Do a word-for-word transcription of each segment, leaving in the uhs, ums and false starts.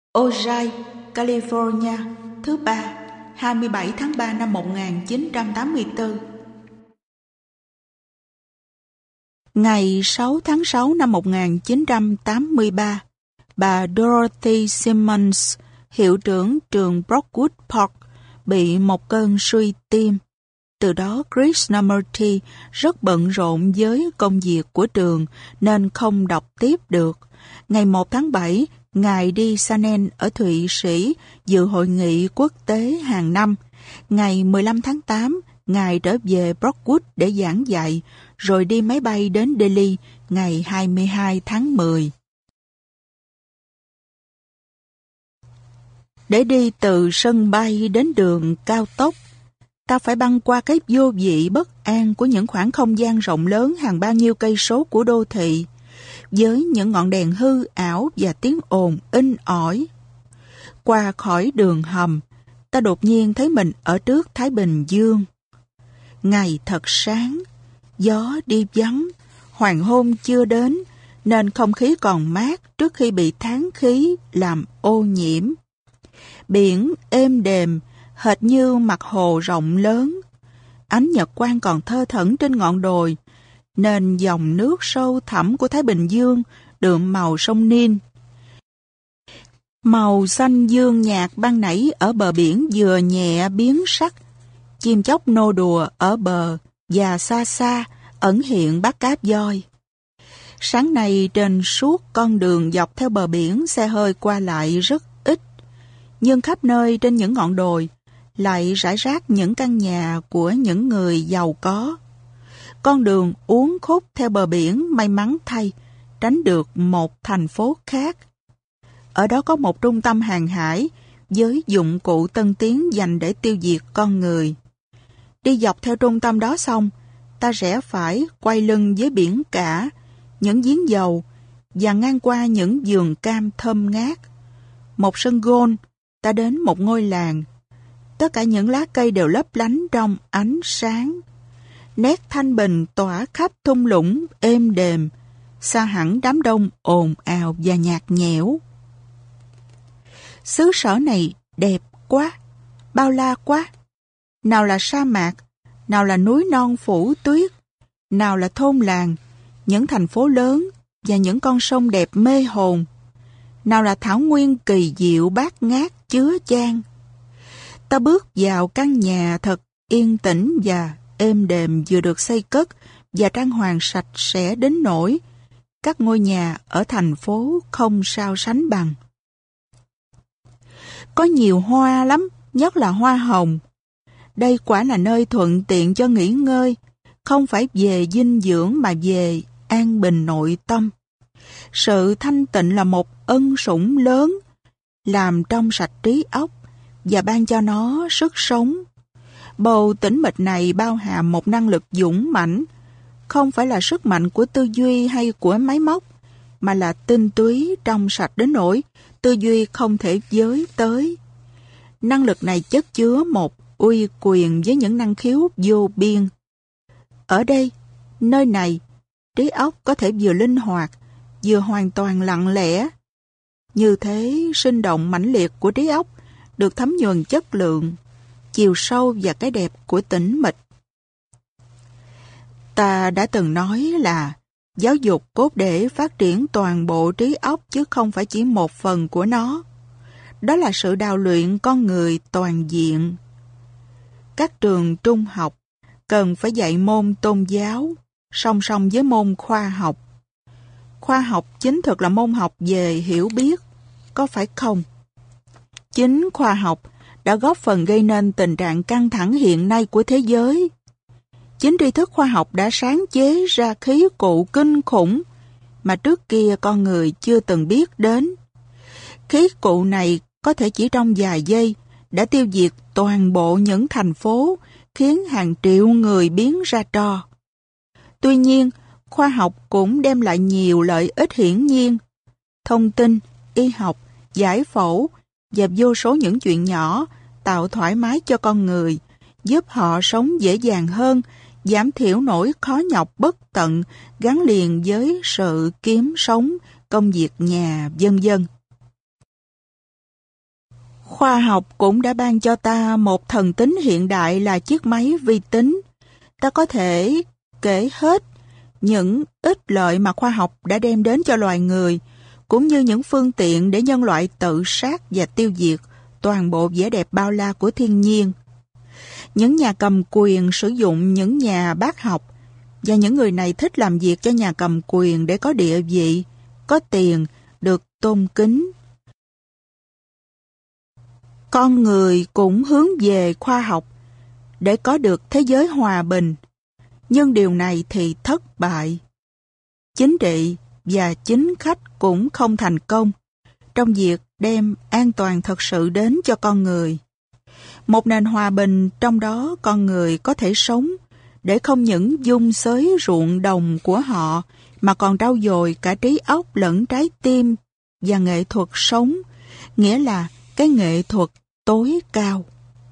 Ojai, California, thứ ba, hai mươi bảy tháng ba năm một nghìn chín trăm tám mươi tư. Ngày sáu tháng sáu năm một nghìn chín trăm tám mươi ba, bà Dorothy Simmons, hiệu trưởng trường Brookwood Park, bị một cơn suy tim. Từ đó Krishnamurti rất bận rộn với công việc của trường nên không đọc tiếp được. Ngày một tháng bảy, Ngài đi Sanen ở Thụy Sĩ dự hội nghị quốc tế hàng năm. Ngày mười lăm tháng tám, Ngài trở về Brookwood để giảng dạy, rồi đi máy bay đến Delhi ngày hai mươi hai tháng mười. Để đi từ sân bay đến đường cao tốc, ta phải băng qua cái vô vị bất an của những khoảng không gian rộng lớn hàng bao nhiêu cây số của đô thị, với những ngọn đèn hư ảo và tiếng ồn inh ỏi. Qua khỏi đường hầm, ta đột nhiên thấy mình ở trước Thái Bình Dương. Ngày thật sáng, gió đi vắng, hoàng hôn chưa đến, nên không khí còn mát trước khi bị tháng khí làm ô nhiễm. Biển êm đềm, hệt như mặt hồ rộng lớn. Ánh nhật quang còn thơ thẩn trên ngọn đồi, nên dòng nước sâu thẳm của Thái Bình Dương đượm màu sông Nin. Màu xanh dương nhạt ban nãy ở bờ biển vừa nhẹ biến sắc. Chim chóc nô đùa ở bờ và xa xa ẩn hiện bát cáp voi. Sáng nay trên suốt con đường dọc theo bờ biển xe hơi qua lại rất ít, nhưng khắp nơi trên những ngọn đồi lại rải rác những căn nhà của những người giàu có. Con đường uốn khúc theo bờ biển may mắn thay tránh được một thành phố khác. Ở đó có một trung tâm hàng hải với dụng cụ tân tiến dành để tiêu diệt con người. Đi dọc theo trung tâm đó xong, ta rẽ phải quay lưng với biển cả, những giếng dầu và ngang qua những vườn cam thơm ngát. Một sân golf, ta đến một ngôi làng. Tất cả những lá cây đều lấp lánh trong ánh sáng. Nét thanh bình tỏa khắp thung lũng êm đềm, xa hẳn đám đông ồn ào và nhạt nhẽo. Xứ sở này đẹp quá, bao la quá. Nào là sa mạc, nào là núi non phủ tuyết, nào là thôn làng, những thành phố lớn và những con sông đẹp mê hồn, nào là thảo nguyên kỳ diệu bát ngát chứa chan. Ta bước vào căn nhà thật yên tĩnh và êm đềm vừa được xây cất và trang hoàng sạch sẽ đến nỗi các ngôi nhà ở thành phố không sao sánh bằng. Có nhiều hoa lắm, nhất là hoa hồng. Đây quả là nơi thuận tiện cho nghỉ ngơi, không phải về dinh dưỡng mà về an bình nội tâm. Sự thanh tịnh là một ân sủng lớn, làm trong sạch trí óc và ban cho nó sức sống. Bầu tĩnh mịch này bao hàm một năng lực dũng mãnh, không phải là sức mạnh của tư duy hay của máy móc, mà là tinh túy trong sạch đến nỗi tư duy không thể với tới. Năng lực này chất chứa một uy quyền với những năng khiếu vô biên. Ở đây, nơi này, trí óc có thể vừa linh hoạt, vừa hoàn toàn lặng lẽ. Như thế, sinh động mãnh liệt của trí óc được thấm nhuần chất lượng, chiều sâu và cái đẹp của tĩnh mịch. Ta đã từng nói là giáo dục cốt để phát triển toàn bộ trí óc chứ không phải chỉ một phần của nó. Đó là sự đào luyện con người toàn diện. Các trường trung học cần phải dạy môn tôn giáo song song với môn khoa học. Khoa học chính thực là môn học về hiểu biết, có phải không? Chính khoa học đã góp phần gây nên tình trạng căng thẳng hiện nay của thế giới. Chính tri thức khoa học đã sáng chế ra khí cụ kinh khủng mà trước kia con người chưa từng biết đến. Khí cụ này có thể chỉ trong vài giây đã tiêu diệt toàn bộ những thành phố, khiến hàng triệu người biến ra tro. Tuy nhiên, khoa học cũng đem lại nhiều lợi ích hiển nhiên. Thông tin, y học, giải phẫu và vô số những chuyện nhỏ tạo thoải mái cho con người, giúp họ sống dễ dàng hơn, giảm thiểu nỗi khó nhọc bất tận gắn liền với sự kiếm sống, công việc nhà, vân vân. Khoa học cũng đã ban cho ta một thần tín hiện đại là chiếc máy vi tính. Ta có thể kể hết những ích lợi mà khoa học đã đem đến cho loài người, cũng như những phương tiện để nhân loại tự sát và tiêu diệt toàn bộ vẻ đẹp bao la của thiên nhiên. Những nhà cầm quyền sử dụng những nhà bác học, và những người này thích làm việc cho nhà cầm quyền để có địa vị, có tiền, được tôn kính. Con người cũng hướng về khoa học để có được thế giới hòa bình, nhưng điều này thì thất bại. Chính trị và chính khách cũng không thành công trong việc đem an toàn thật sự đến cho con người. Một nền hòa bình trong đó con người có thể sống để không những dung xới ruộng đồng của họ mà còn trau dồi cả trí óc lẫn trái tim và nghệ thuật sống, nghĩa là cái nghệ thuật tối cao.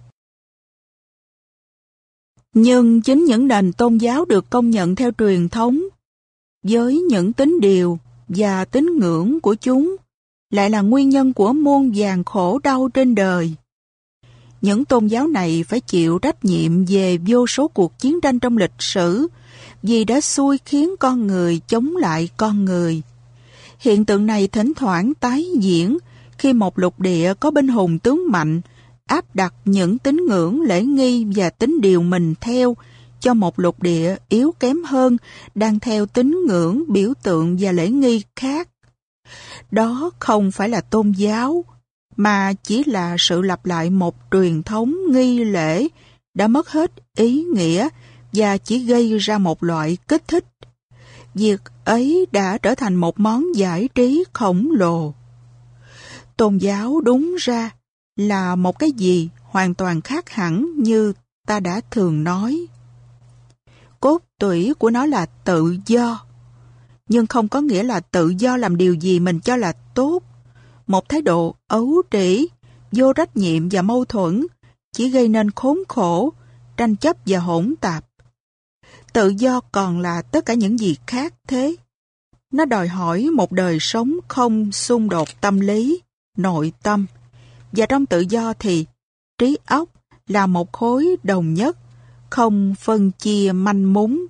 Nhưng chính những nền tôn giáo được công nhận theo truyền thống, với những tín điều và tín ngưỡng của chúng, lại là nguyên nhân của muôn vàn khổ đau trên đời. Những tôn giáo này phải chịu trách nhiệm về vô số cuộc chiến tranh trong lịch sử vì đã xui khiến con người chống lại con người. Hiện tượng này thỉnh thoảng tái diễn khi một lục địa có binh hùng tướng mạnh áp đặt những tín ngưỡng lễ nghi và tín điều mình theo cho một lục địa yếu kém hơn đang theo tín ngưỡng, biểu tượng và lễ nghi khác. Đó không phải là tôn giáo, mà chỉ là sự lặp lại một truyền thống nghi lễ đã mất hết ý nghĩa và chỉ gây ra một loại kích thích. Việc ấy đã trở thành một món giải trí khổng lồ. Tôn giáo đúng ra là một cái gì hoàn toàn khác hẳn như ta đã thường nói. Cốt tủy của nó là tự do, nhưng không có nghĩa là tự do làm điều gì mình cho là tốt. Một thái độ ấu trĩ, vô trách nhiệm và mâu thuẫn chỉ gây nên khốn khổ, tranh chấp và hỗn tạp. Tự do còn là tất cả những gì khác thế. Nó đòi hỏi một đời sống không xung đột tâm lý, nội tâm. Và trong tự do thì trí óc là một khối đồng nhất, không phân chia manh mún.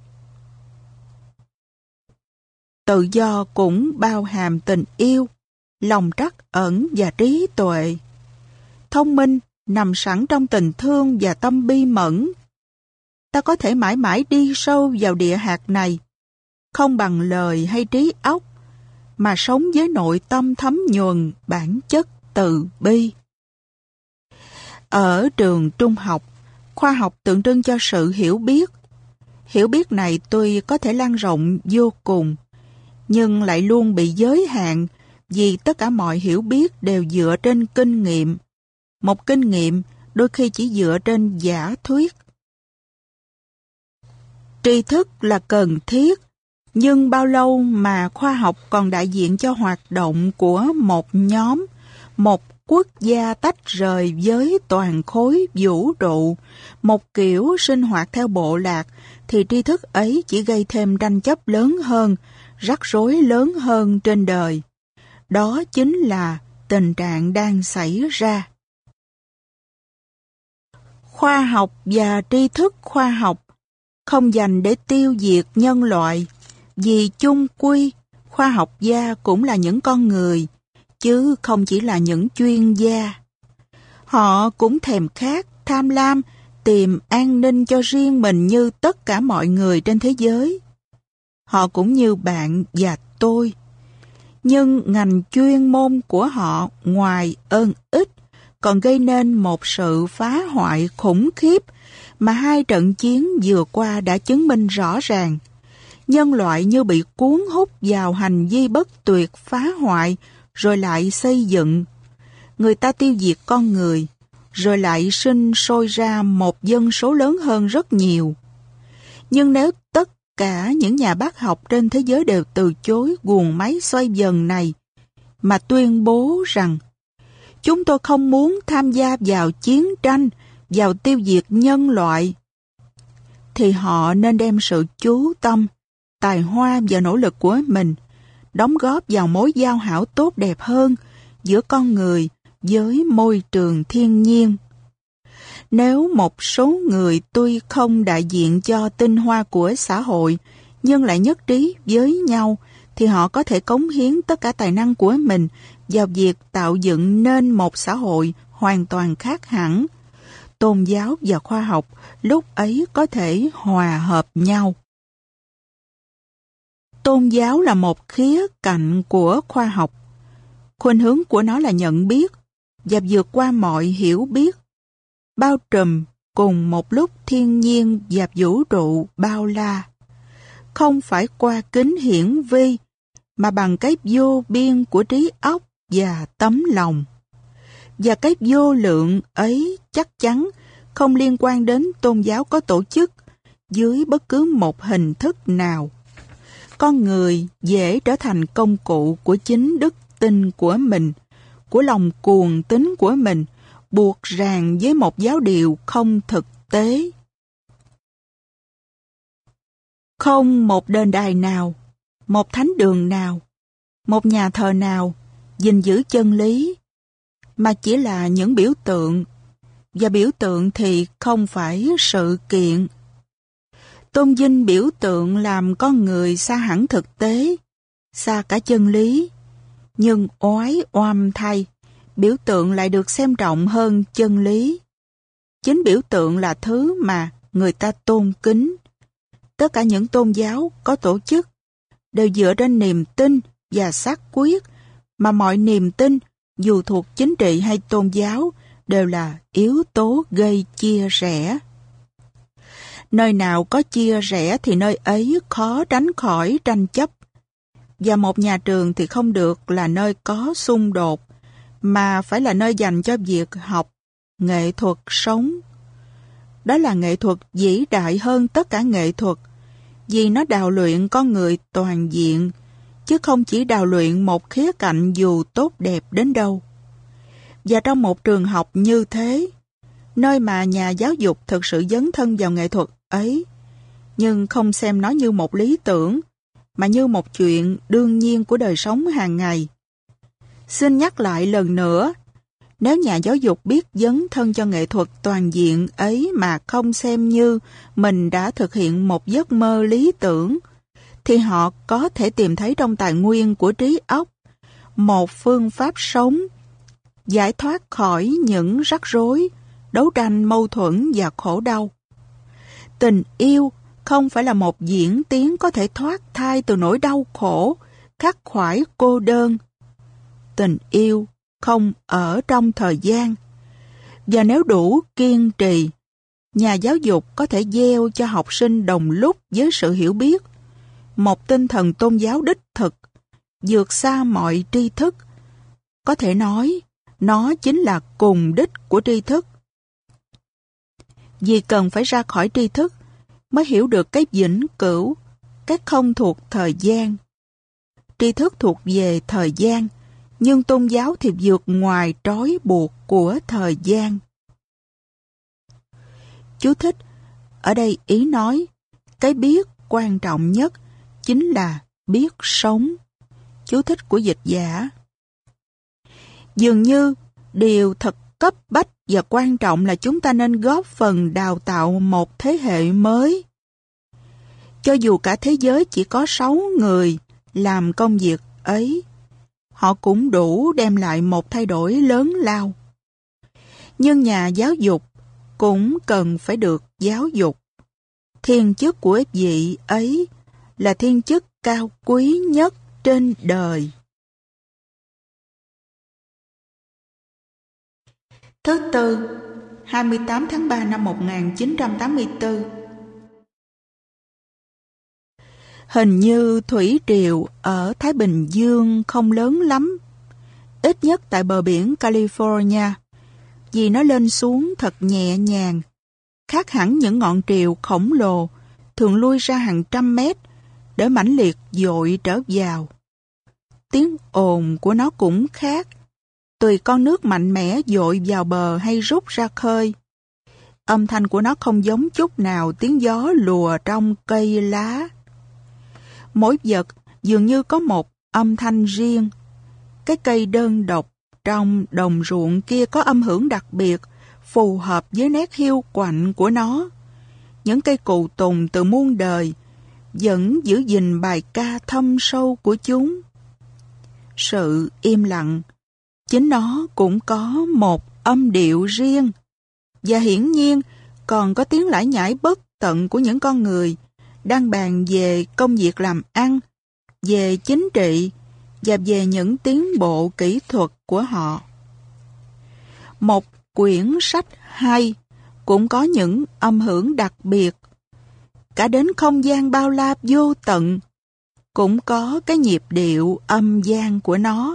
Tự do cũng bao hàm tình yêu, lòng trắc ẩn và trí tuệ. Thông minh nằm sẵn trong tình thương và tâm bi mẫn. Ta có thể mãi mãi đi sâu vào địa hạt này, không bằng lời hay trí óc, mà sống với nội tâm thấm nhuần bản chất từ bi. Ở trường trung học, khoa học tượng trưng cho sự hiểu biết. Hiểu biết này tuy có thể lan rộng vô cùng, nhưng lại luôn bị giới hạn vì tất cả mọi hiểu biết đều dựa trên kinh nghiệm. Một kinh nghiệm đôi khi chỉ dựa trên giả thuyết. Tri thức là cần thiết, nhưng bao lâu mà khoa học còn đại diện cho hoạt động của một nhóm, một quốc gia tách rời với toàn khối vũ trụ, một kiểu sinh hoạt theo bộ lạc, thì tri thức ấy chỉ gây thêm tranh chấp lớn hơn, rắc rối lớn hơn trên đời. Đó chính là tình trạng đang xảy ra. Khoa học và tri thức khoa học không dành để tiêu diệt nhân loại, vì chung quy, khoa học gia cũng là những con người, chứ không chỉ là những chuyên gia. Họ cũng thèm khát, tham lam, tìm an ninh cho riêng mình như tất cả mọi người trên thế giới. Họ cũng như bạn và tôi. Nhưng ngành chuyên môn của họ ngoài ơn ích còn gây nên một sự phá hoại khủng khiếp mà hai trận chiến vừa qua đã chứng minh rõ ràng. Nhân loại như bị cuốn hút vào hành vi bất tuyệt phá hoại rồi lại xây dựng. Người ta tiêu diệt con người, rồi lại sinh sôi ra một dân số lớn hơn rất nhiều. Nhưng nếu tất cả những nhà bác học trên thế giới đều từ chối guồng máy xoay vần này, mà tuyên bố rằng chúng tôi không muốn tham gia vào chiến tranh, vào tiêu diệt nhân loại, thì họ nên đem sự chú tâm, tài hoa và nỗ lực của mình đóng góp vào mối giao hảo tốt đẹp hơn giữa con người với môi trường thiên nhiên. Nếu một số người tuy không đại diện cho tinh hoa của xã hội, nhưng lại nhất trí với nhau, thì họ có thể cống hiến tất cả tài năng của mình vào việc tạo dựng nên một xã hội hoàn toàn khác hẳn. Tôn giáo và khoa học lúc ấy có thể hòa hợp nhau. Tôn giáo là một khía cạnh của khoa học. Khuynh hướng của nó là nhận biết và vượt qua mọi hiểu biết, bao trùm cùng một lúc thiên nhiên và vũ trụ bao la. Không phải qua kính hiển vi, mà bằng cái vô biên của trí óc và tấm lòng. Và cái vô lượng ấy chắc chắn không liên quan đến tôn giáo có tổ chức dưới bất cứ một hình thức nào. Con người dễ trở thành công cụ của chính đức tin của mình, của lòng cuồng tín của mình, buộc ràng với một giáo điều không thực tế. Không một đền đài nào, một thánh đường nào, một nhà thờ nào gìn giữ chân lý, mà chỉ là những biểu tượng, và biểu tượng thì không phải sự kiện. Tôn vinh biểu tượng làm con người xa hẳn thực tế, xa cả chân lý, nhưng oái oăm thay, biểu tượng lại được xem trọng hơn chân lý. Chính biểu tượng là thứ mà người ta tôn kính. Tất cả những tôn giáo có tổ chức đều dựa trên niềm tin và xác quyết, mà mọi niềm tin, dù thuộc chính trị hay tôn giáo, đều là yếu tố gây chia rẽ. Nơi nào có chia rẽ thì nơi ấy khó tránh khỏi tranh chấp. Và một nhà trường thì không được là nơi có xung đột, mà phải là nơi dành cho việc học, nghệ thuật sống. Đó là nghệ thuật vĩ đại hơn tất cả nghệ thuật, vì nó đào luyện con người toàn diện, chứ không chỉ đào luyện một khía cạnh dù tốt đẹp đến đâu. Và trong một trường học như thế, nơi mà nhà giáo dục thực sự dấn thân vào nghệ thuật ấy, nhưng không xem nó như một lý tưởng, mà như một chuyện đương nhiên của đời sống hàng ngày. Xin nhắc lại lần nữa, nếu nhà giáo dục biết dấn thân cho nghệ thuật toàn diện ấy mà không xem như mình đã thực hiện một giấc mơ lý tưởng, thì họ có thể tìm thấy trong tài nguyên của trí óc một phương pháp sống, giải thoát khỏi những rắc rối, đấu tranh mâu thuẫn và khổ đau. Tình yêu không phải là một diễn tiến có thể thoát thai từ nỗi đau khổ, khắc khoải cô đơn. Tình yêu không ở trong thời gian. Và nếu đủ kiên trì, nhà giáo dục có thể gieo cho học sinh đồng lúc với sự hiểu biết một tinh thần tôn giáo đích thực, vượt xa mọi tri thức. Có thể nói, nó chính là cùng đích của tri thức. Vì cần phải ra khỏi tri thức mới hiểu được cái vĩnh cửu, cái không thuộc thời gian. Tri thức thuộc về thời gian, nhưng tôn giáo thì vượt ngoài trói buộc của thời gian. Chú thích, ở đây ý nói, cái biết quan trọng nhất chính là biết sống. Chú thích của dịch giả. Dường như, điều thật cấp bách và quan trọng là chúng ta nên góp phần đào tạo một thế hệ mới. Cho dù cả thế giới chỉ có sáu người làm công việc ấy, họ cũng đủ đem lại một thay đổi lớn lao. Nhưng nhà giáo dục cũng cần phải được giáo dục. Thiên chức của vị ấy là thiên chức cao quý nhất trên đời. Thứ tư, hai mươi tám tháng ba năm một nghìn chín trăm tám mươi tư. Hình như thủy triều ở Thái Bình Dương không lớn lắm, ít nhất tại bờ biển California, vì nó lên xuống thật nhẹ nhàng, khác hẳn những ngọn triều khổng lồ thường lui ra hàng trăm mét để mãnh liệt dội trở vào. Tiếng ồn của nó cũng khác, tùy con nước mạnh mẽ dội vào bờ hay rút ra khơi. Âm thanh của nó không giống chút nào tiếng gió lùa trong cây lá. Mỗi vật dường như có một âm thanh riêng. Cái cây đơn độc, trong đồng ruộng kia có âm hưởng đặc biệt, phù hợp với nét hiu quạnh của nó. Những cây cù tùng từ muôn đời vẫn giữ gìn bài ca thâm sâu của chúng. Sự im lặng, chính nó cũng có một âm điệu riêng, và hiển nhiên còn có tiếng lải nhải bất tận của những con người đang bàn về công việc làm ăn, về chính trị và về những tiến bộ kỹ thuật của họ. Một quyển sách hay cũng có những âm hưởng đặc biệt. Cả đến không gian bao la vô tận cũng có cái nhịp điệu âm gian của nó.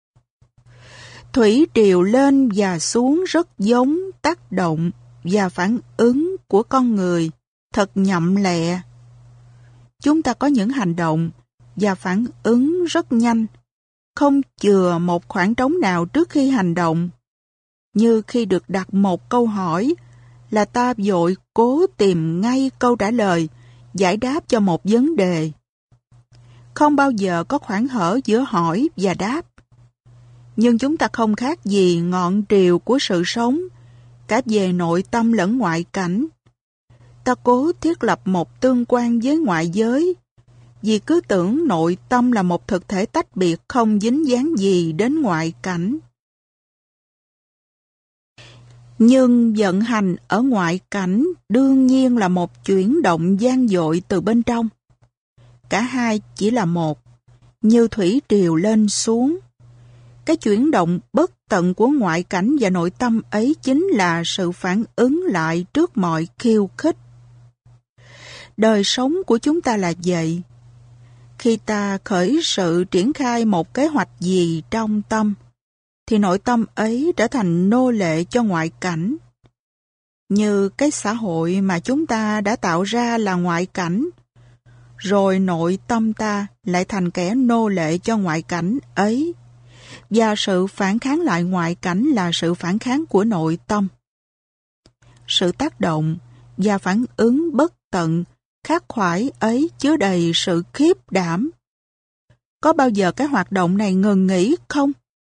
Thủy triều lên và xuống rất giống tác động và phản ứng của con người, thật nhậm lẹ. Chúng ta có những hành động và phản ứng rất nhanh, không chừa một khoảng trống nào trước khi hành động. Như khi được đặt một câu hỏi là ta vội cố tìm ngay câu trả lời, giải đáp cho một vấn đề. Không bao giờ có khoảng hở giữa hỏi và đáp. Nhưng chúng ta không khác gì ngọn triều của sự sống, cả về nội tâm lẫn ngoại cảnh. Ta cố thiết lập một tương quan với ngoại giới, vì cứ tưởng nội tâm là một thực thể tách biệt không dính dáng gì đến ngoại cảnh. Nhưng vận hành ở ngoại cảnh đương nhiên là một chuyển động vang dội từ bên trong. Cả hai chỉ là một, như thủy triều lên xuống. Cái chuyển động bất tận của ngoại cảnh và nội tâm ấy chính là sự phản ứng lại trước mọi khiêu khích. Đời sống của chúng ta là vậy. Khi ta khởi sự triển khai một kế hoạch gì trong tâm, thì nội tâm ấy trở thành nô lệ cho ngoại cảnh. Như cái xã hội mà chúng ta đã tạo ra là ngoại cảnh, rồi nội tâm ta lại thành kẻ nô lệ cho ngoại cảnh ấy, và sự phản kháng lại ngoại cảnh là sự phản kháng của nội tâm. Sự tác động và phản ứng bất tận, khắc khoải ấy chứa đầy sự khiếp đảm. Có bao giờ cái hoạt động này ngừng nghỉ không?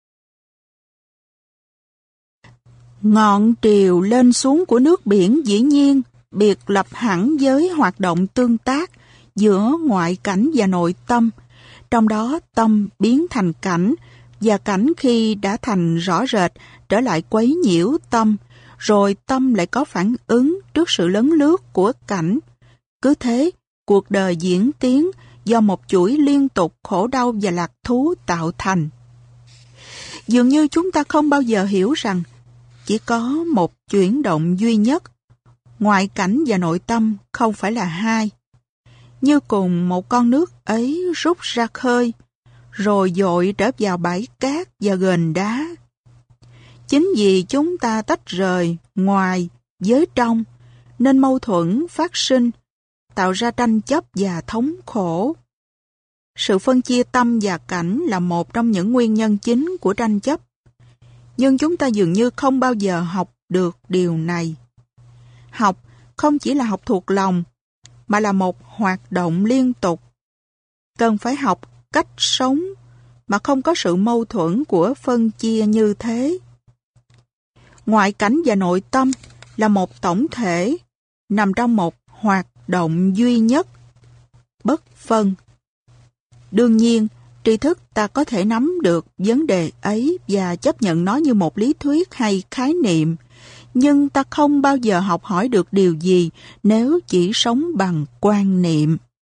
Ngọn triều lên xuống của nước biển dĩ nhiên biệt lập hẳn với hoạt động tương tác giữa ngoại cảnh và nội tâm, trong đó tâm biến thành cảnh, và cảnh khi đã thành rõ rệt trở lại quấy nhiễu tâm, rồi tâm lại có phản ứng trước sự lấn lướt của cảnh. Cứ thế, cuộc đời diễn tiến do một chuỗi liên tục khổ đau và lạc thú tạo thành. Dường như chúng ta không bao giờ hiểu rằng chỉ có một chuyển động duy nhất, ngoại cảnh và nội tâm không phải là hai. Như cùng một con nước ấy rút ra khơi, rồi dội trở vào bãi cát và ghềnh đá. Chính vì chúng ta tách rời ngoài với trong, nên mâu thuẫn phát sinh, tạo ra tranh chấp và thống khổ. Sự phân chia tâm và cảnh là một trong những nguyên nhân chính của tranh chấp. Nhưng chúng ta dường như không bao giờ học được điều này. Học không chỉ là học thuộc lòng, mà là một hoạt động liên tục. Cần phải học cách sống mà không có sự mâu thuẫn của phân chia như thế. Ngoại cảnh và nội tâm là một tổng thể, nằm trong một hoạt động duy nhất, bất phân. Đương nhiên, tri thức ta có thể nắm được vấn đề ấy và chấp nhận nó như một lý thuyết hay khái niệm, nhưng ta không bao giờ học hỏi được điều gì nếu chỉ sống bằng quan niệm.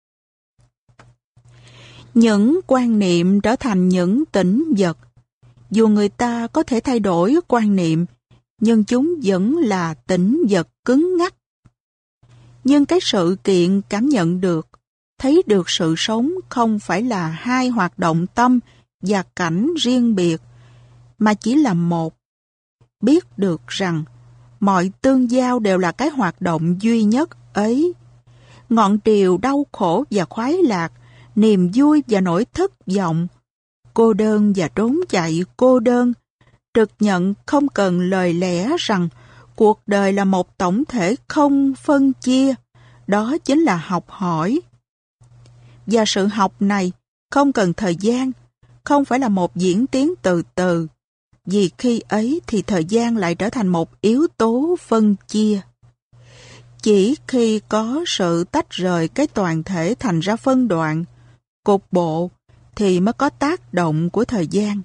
Những quan niệm trở thành những tĩnh vật. Dù người ta có thể thay đổi quan niệm, nhưng chúng vẫn là tĩnh vật cứng ngắc. Nhưng cái sự kiện cảm nhận được, thấy được sự sống không phải là hai hoạt động tâm và cảnh riêng biệt, mà chỉ là một. Biết được rằng mọi tương giao đều là cái hoạt động duy nhất ấy. Ngọn triều đau khổ và khoái lạc, niềm vui và nỗi thất vọng, cô đơn và trốn chạy cô đơn, trực nhận không cần lời lẽ rằng cuộc đời là một tổng thể không phân chia, đó chính là học hỏi. Và sự học này không cần thời gian, không phải là một diễn tiến từ từ, Vì khi ấy thì thời gian lại trở thành một yếu tố phân chia. Chỉ khi có sự tách rời cái toàn thể thành ra phân đoạn, cục bộ, thì mới có tác động của thời gian.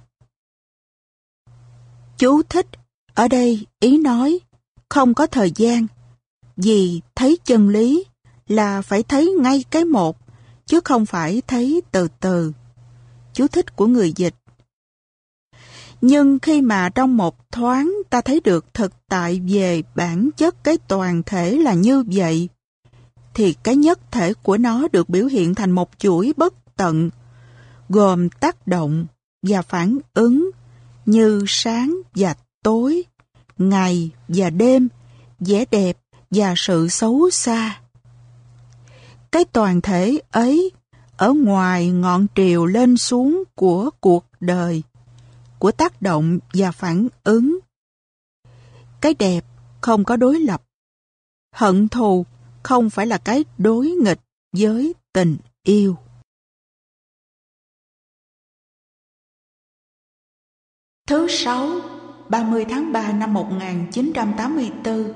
Chú thích, ở đây ý nói không có thời gian, vì thấy chân lý là phải thấy ngay cái một, chứ không phải thấy từ từ. Chú thích của người dịch. Nhưng khi mà trong một thoáng ta thấy được thực tại về bản chất cái toàn thể là như vậy, thì cái nhất thể của nó được biểu hiện thành một chuỗi bất tận, gồm tác động và phản ứng như sáng và tối, ngày và đêm, vẻ đẹp và sự xấu xa. Cái toàn thể ấy ở ngoài ngọn triều lên xuống của cuộc đời, của tác động và phản ứng. Cái đẹp không có đối lập. Hận thù không phải là cái đối nghịch với tình yêu. Thứ sáu, ba mươi tháng ba năm một nghìn chín trăm tám mươi tư.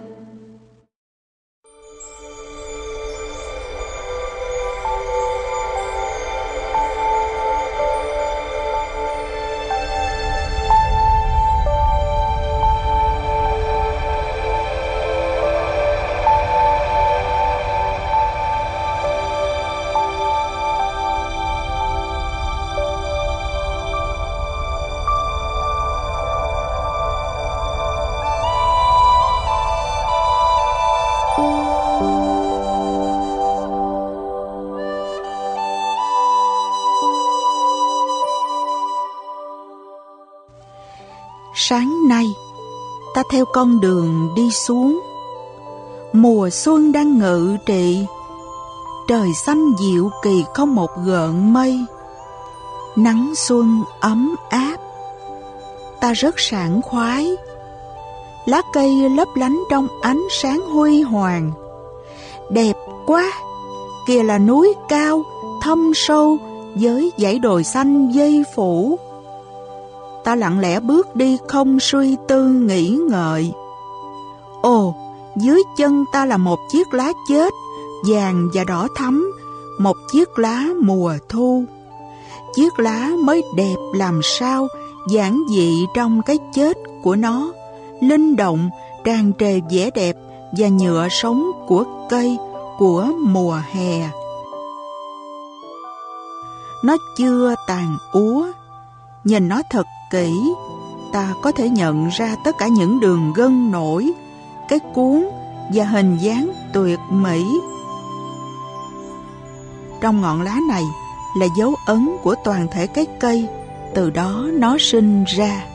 Sáng nay, ta theo con đường đi xuống. Mùa xuân đang ngự trị. Trời xanh dịu kỳ không một gợn mây. Nắng xuân ấm áp. Ta rất sảng khoái. Lá cây lấp lánh trong ánh sáng huy hoàng. Đẹp quá! Kìa là núi cao, thâm sâu với dãy đồi xanh dây phủ. Ta lặng lẽ bước đi không suy tư nghĩ ngợi. Ồ, dưới chân ta là một chiếc lá chết, vàng và đỏ thắm, một chiếc lá mùa thu. Chiếc lá mới đẹp làm sao, giản dị trong cái chết của nó, linh động, tràn trề vẻ đẹp và nhựa sống của cây, của mùa hè. Nó chưa tàn úa. Nhìn nó thật kỹ, ta có thể nhận ra tất cả những đường gân nổi, cái cuốn và hình dáng tuyệt mỹ. Trong ngọn lá này là dấu ấn của toàn thể cái cây, từ đó nó sinh ra.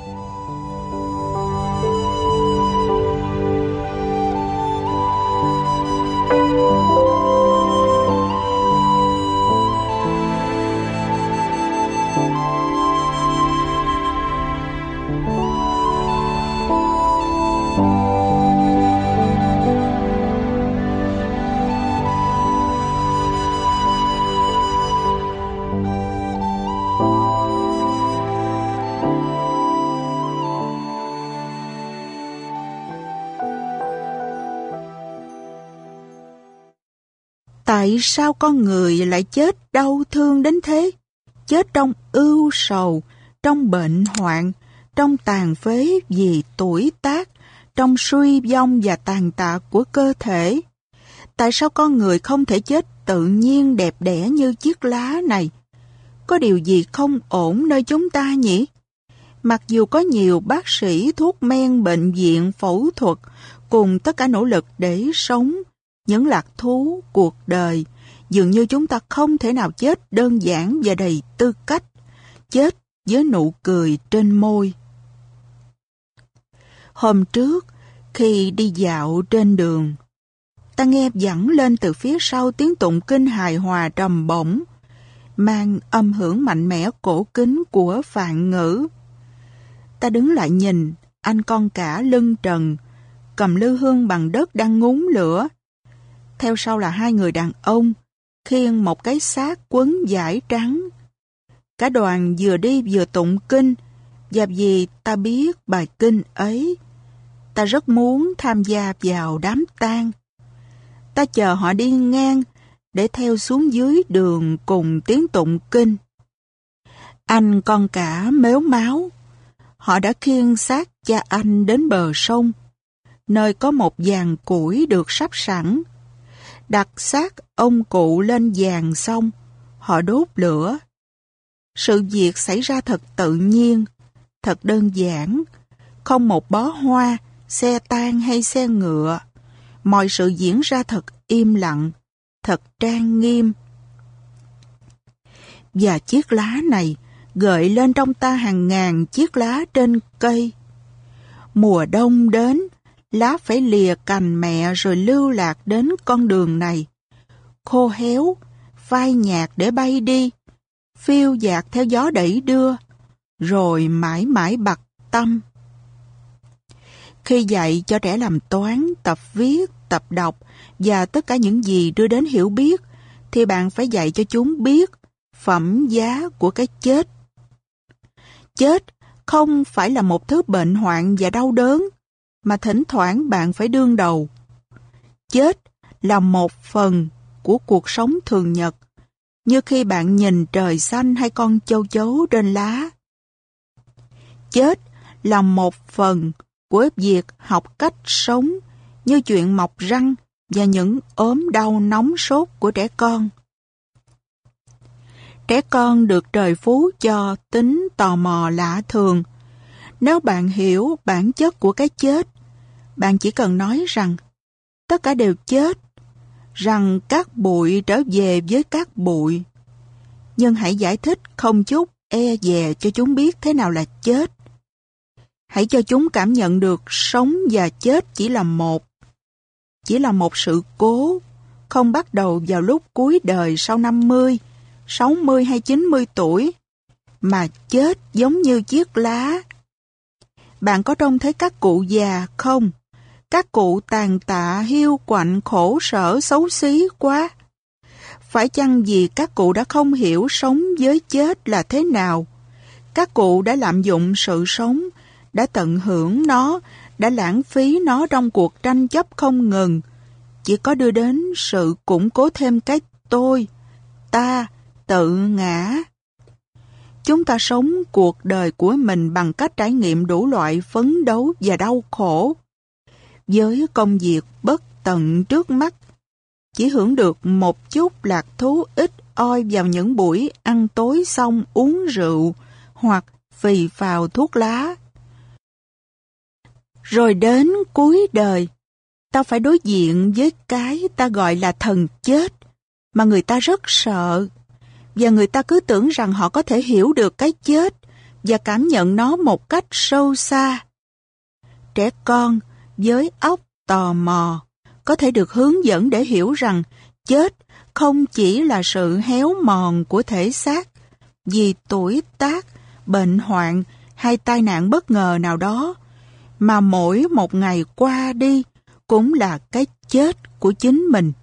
Tại sao con người lại chết đau thương đến thế? Chết trong ưu sầu, trong bệnh hoạn, trong tàn phế vì tuổi tác, trong suy vong và tàn tạ của cơ thể. Tại sao con người không thể chết tự nhiên đẹp đẽ như chiếc lá này? Có điều gì không ổn nơi chúng ta nhỉ? Mặc dù có nhiều bác sĩ, thuốc men, bệnh viện, phẫu thuật, cùng tất cả nỗ lực để sống những lạc thú cuộc đời, dường như chúng ta không thể nào chết đơn giản và đầy tư cách, chết với nụ cười trên môi. Hôm trước, khi đi dạo trên đường, ta nghe vẳng lên từ phía sau tiếng tụng kinh hài hòa trầm bổng, mang âm hưởng mạnh mẽ cổ kính của Phạn ngữ. Ta đứng lại nhìn, anh con cả lưng trần, cầm lư hương bằng đất đang ngúng lửa. Theo sau là hai người đàn ông, khiêng một cái xác quấn vải trắng. Cả đoàn vừa đi vừa tụng kinh, Và vì ta biết bài kinh ấy, ta rất muốn tham gia vào đám tang. Ta chờ họ đi ngang để theo xuống dưới đường cùng tiếng tụng kinh. Anh con cả mếu máo. Họ đã khiêng xác cha anh đến bờ sông, nơi có một giàn củi được sắp sẵn. Đặt xác ông cụ lên giàn xong, họ đốt lửa. Sự việc xảy ra thật tự nhiên, thật đơn giản, không một bó hoa, xe tang hay xe ngựa. Mọi sự diễn ra thật im lặng, thật trang nghiêm. Và chiếc lá này gợi lên trong ta hàng ngàn chiếc lá trên cây. Mùa đông đến, lá phải lìa cành mẹ rồi lưu lạc đến con đường này. Khô héo, phai nhạt để bay đi, phiêu dạt theo gió đẩy đưa, rồi mãi mãi bặt tâm. Khi dạy cho trẻ làm toán, tập viết, tập đọc và tất cả những gì đưa đến hiểu biết, thì bạn phải dạy cho chúng biết phẩm giá của cái chết. Chết không phải là một thứ bệnh hoạn và đau đớn, mà thỉnh thoảng bạn phải đương đầu. Chết là một phần của cuộc sống thường nhật, như khi bạn nhìn trời xanh hay con châu chấu trên lá. Chết là một phần của việc học cách sống, như chuyện mọc răng và những ốm đau nóng sốt của trẻ con. Trẻ con được trời phú cho tính tò mò lạ thường. Nếu bạn hiểu bản chất của cái chết, bạn chỉ cần nói rằng tất cả đều chết, rằng cát bụi trở về với cát bụi. Nhưng hãy giải thích không chút e dè cho chúng biết thế nào là chết. Hãy cho chúng cảm nhận được sống và chết chỉ là một. Chỉ là một sự cố, không bắt đầu vào lúc cuối đời sau năm mươi, sáu mươi hay chín mươi tuổi, mà chết giống như chiếc lá. Bạn có trông thấy các cụ già không? Các cụ tàn tạ, hiu quạnh, khổ sở, xấu xí quá. Phải chăng vì các cụ đã không hiểu sống với chết là thế nào? Các cụ đã lạm dụng sự sống, đã tận hưởng nó, đã lãng phí nó trong cuộc tranh chấp không ngừng, chỉ có đưa đến sự củng cố thêm cái tôi, ta, tự ngã. Chúng ta sống cuộc đời của mình bằng cách trải nghiệm đủ loại phấn đấu và đau khổ. Với công việc bất tận trước mắt, chỉ hưởng được một chút lạc thú ít oi vào những buổi ăn tối xong uống rượu hoặc phì phào thuốc lá. Rồi đến cuối đời, ta phải đối diện với cái ta gọi là thần chết, mà người ta rất sợ, và người ta cứ tưởng rằng họ có thể hiểu được cái chết và cảm nhận nó một cách sâu xa. Trẻ con với óc tò mò có thể được hướng dẫn để hiểu rằng chết không chỉ là sự héo mòn của thể xác vì tuổi tác, bệnh hoạn hay tai nạn bất ngờ nào đó, mà mỗi một ngày qua đi cũng là cái chết của chính mình.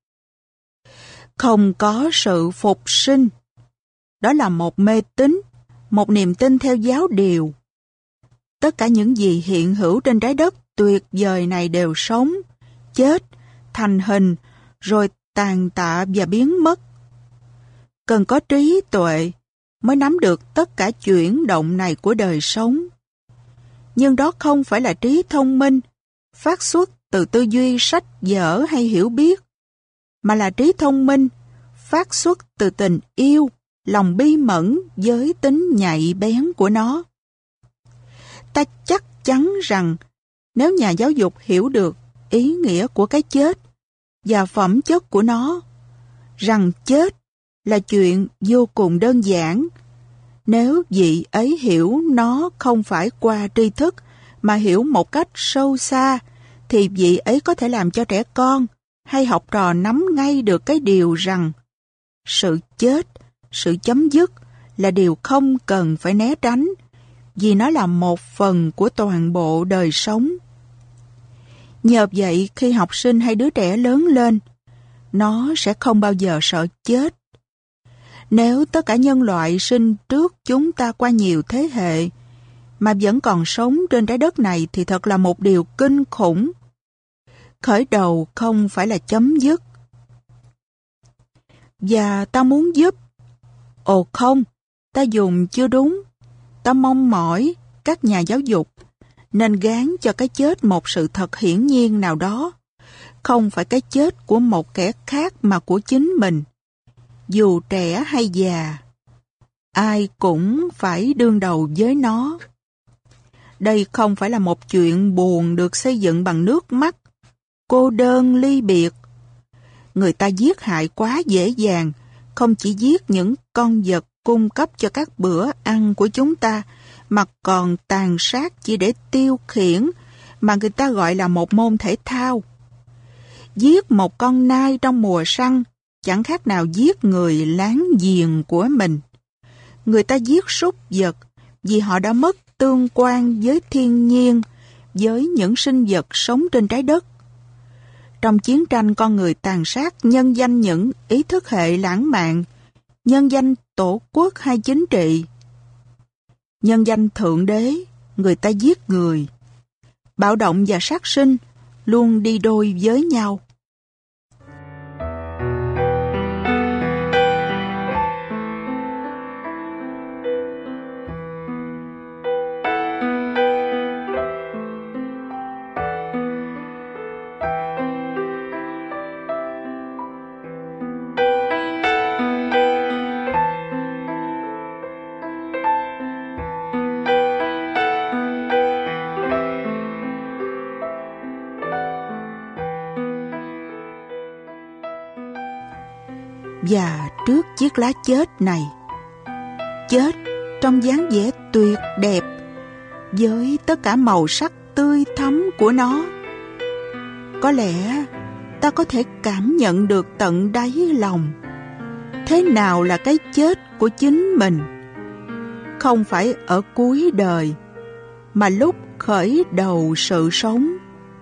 Không có sự phục sinh. Đó là một mê tín, một niềm tin theo giáo điều. Tất cả những gì hiện hữu trên trái đất tuyệt vời này đều sống, chết, thành hình, rồi tàn tạ và biến mất. Cần có trí tuệ mới nắm được tất cả chuyển động này của đời sống. Nhưng đó không phải là trí thông minh, phát xuất từ tư duy sách vở hay hiểu biết, mà là trí thông minh, phát xuất từ tình yêu, lòng bi mẫn với tính nhạy bén của nó. Ta chắc chắn rằng nếu nhà giáo dục hiểu được ý nghĩa của cái chết và phẩm chất của nó, rằng chết là chuyện vô cùng đơn giản, nếu vị ấy hiểu nó không phải qua tri thức mà hiểu một cách sâu xa, thì vị ấy có thể làm cho trẻ con hay học trò nắm ngay được cái điều rằng sự chết, sự chấm dứt là điều không cần phải né tránh, vì nó là một phần của toàn bộ đời sống. Nhờ vậy, khi học sinh hay đứa trẻ lớn lên, nó sẽ không bao giờ sợ chết. Nếu tất cả nhân loại sinh trước chúng ta qua nhiều thế hệ, mà vẫn còn sống trên trái đất này thì thật là một điều kinh khủng. Khởi đầu không phải là chấm dứt. Và ta muốn giúp. Ồ không, ta dùng chưa đúng. Ta mong mỏi các nhà giáo dục nên gán cho cái chết một sự thật hiển nhiên nào đó. Không phải cái chết của một kẻ khác mà của chính mình. Dù trẻ hay già, ai cũng phải đương đầu với nó. Đây không phải là một chuyện buồn được xây dựng bằng nước mắt, cô đơn ly biệt. Người ta giết hại quá dễ dàng, không chỉ giết những con vật cung cấp cho các bữa ăn của chúng ta, mà còn tàn sát chỉ để tiêu khiển, mà người ta gọi là một môn thể thao. Giết một con nai trong mùa săn chẳng khác nào giết người láng giềng của mình. Người ta giết súc vật vì họ đã mất tương quan với thiên nhiên, với những sinh vật sống trên trái đất. Trong chiến tranh, con người tàn sát nhân danh những ý thức hệ lãng mạn, nhân danh tổ quốc hay chính trị. Nhân danh Thượng Đế, người ta giết người. Bạo động và sát sinh luôn đi đôi với nhau. Và trước chiếc lá chết này, chết trong dáng vẻ tuyệt đẹp với tất cả màu sắc tươi thắm của nó, có lẽ ta có thể cảm nhận được tận đáy lòng thế nào là cái chết của chính mình, không phải ở cuối đời mà lúc khởi đầu sự sống.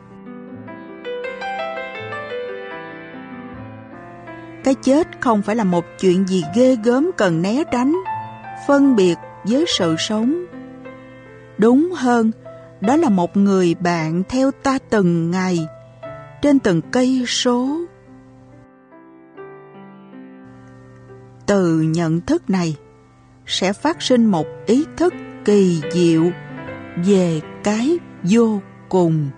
Cái chết không phải là một chuyện gì ghê gớm cần né tránh, phân biệt với sự sống. Đúng hơn, đó là một người bạn theo ta từng ngày, trên từng cây số. Từ nhận thức này sẽ phát sinh một ý thức kỳ diệu về cái vô cùng.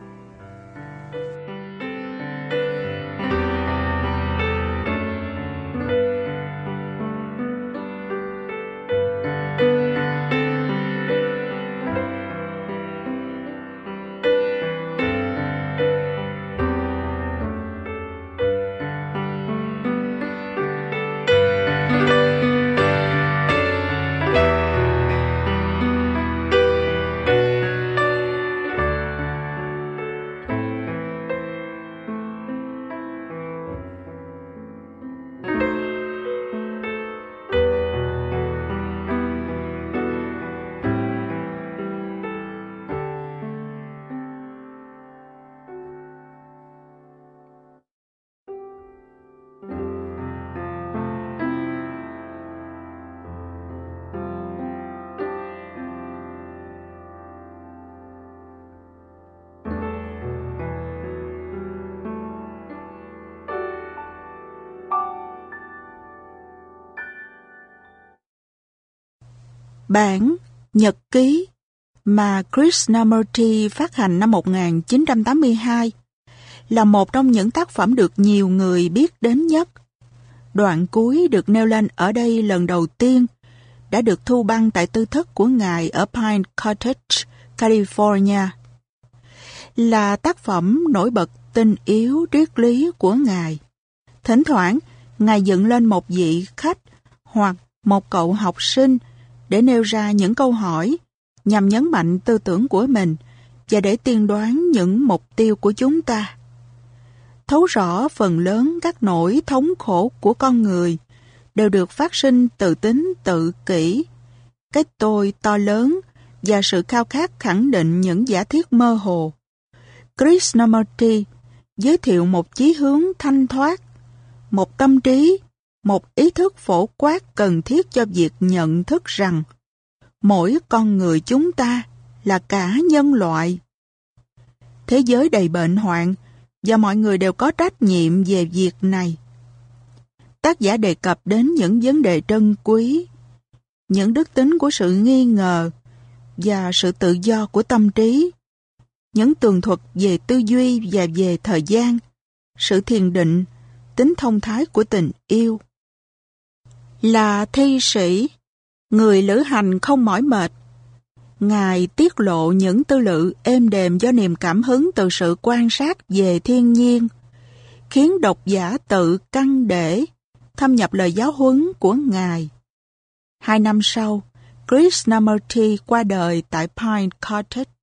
Bản nhật ký mà Krishnamurti phát hành năm một nghìn chín trăm tám mươi hai là một trong những tác phẩm được nhiều người biết đến nhất. Đoạn cuối được nêu lên ở đây lần đầu tiên đã được thu băng tại tư thất của Ngài ở Pine Cottage, California. Là tác phẩm nổi bật tình yếu triết lý của Ngài. Thỉnh thoảng, Ngài dựng lên một vị khách hoặc một cậu học sinh để nêu ra những câu hỏi nhằm nhấn mạnh tư tưởng của mình và để tiên đoán những mục tiêu của chúng ta. Thấu rõ phần lớn các nỗi thống khổ của con người đều được phát sinh từ tính tự kỷ, cái tôi to lớn và sự khao khát khẳng định những giả thiết mơ hồ. Krishnamurti giới thiệu một chí hướng thanh thoát, một tâm trí, một ý thức phổ quát cần thiết cho việc nhận thức rằng mỗi con người chúng ta là cả nhân loại. Thế giới đầy bệnh hoạn và mọi người đều có trách nhiệm về việc này. Tác giả đề cập đến những vấn đề trân quý, những đức tính của sự nghi ngờ và sự tự do của tâm trí, những tường thuật về tư duy và về thời gian, sự thiền định, tính thông thái của tình yêu. Là thi sĩ, người lữ hành không mỏi mệt, Ngài tiết lộ những tư lự êm đềm do niềm cảm hứng từ sự quan sát về thiên nhiên, khiến độc giả tự căn để thâm nhập lời giáo huấn của Ngài. Hai năm sau, Krishnamurti qua đời tại Pine Cottage.